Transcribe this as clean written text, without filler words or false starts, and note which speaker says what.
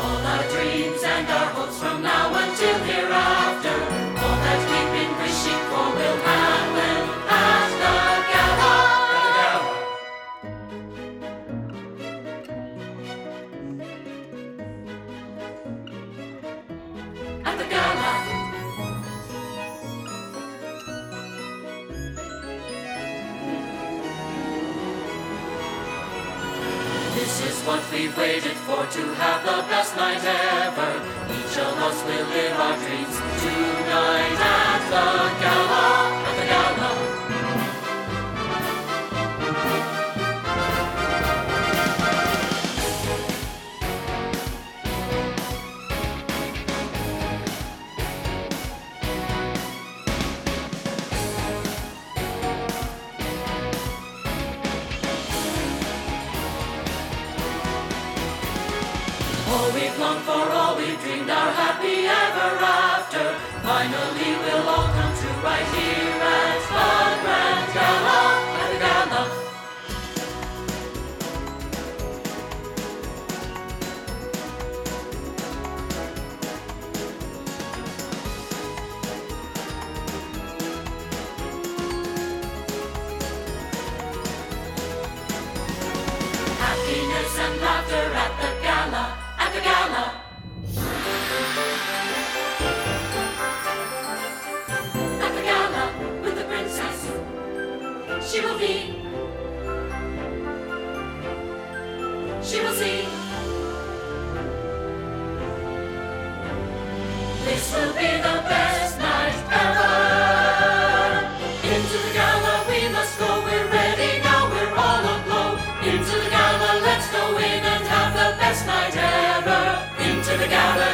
Speaker 1: All our dreams and our hopes from now until hereafter, all that we've been wishing for will happen at the gala. At the gala. This is what we've waited for, to have the best night ever. Each of us will live our dreams tonight at the gala, at the gala. All we've longed for, all we've dreamed, our happy ever after, finally will all come true right here at the grand gala, at the gala. Happiness and laughter at the gala, at the gala. At the gala with the princess, she will be, she will see. This will be the best night ever. Into the gala we must go, we're ready now, we're all aglow. Into the gala, let's go in and have the best night ever. Into the gala.